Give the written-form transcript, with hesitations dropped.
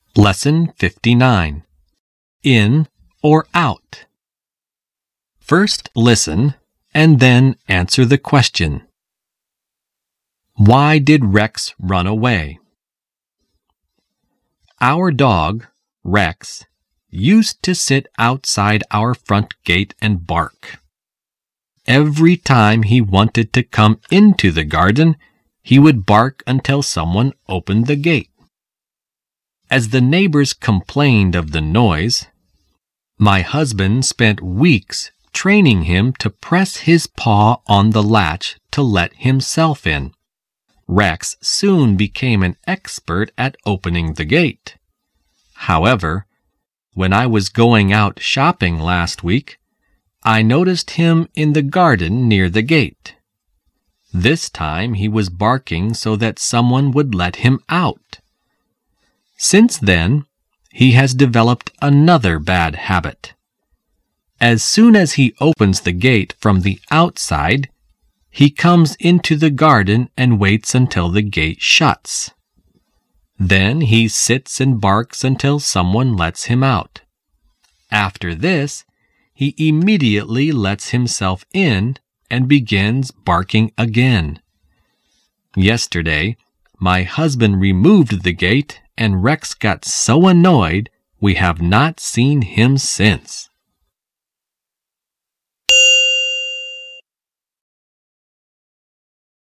Lesson 59. In or out. First listen and then answer the question. Why did Rex run away? Our dog, Rex, used to sit outside our front gate and bark. Every time he wanted to come into the garden, he would bark until someone opened the gate. As the neighbors complained of the noise, my husband spent weeks training him to press his paw on the latch to let himself in. Rex soon became an expert at opening the gate. However, when I was going out shopping last week, I noticed him in the garden near the gate. This time he was barking so that someone would let him out. Since then, he has developed another bad habit. As soon as he opens the gate from the outside, he comes into the garden and waits until the gate shuts. Then he sits and barks until someone lets him out. After this, he immediately lets himself in and begins barking again. Yesterday, my husband removed the gate and Rex got so annoyed we have not seen him since.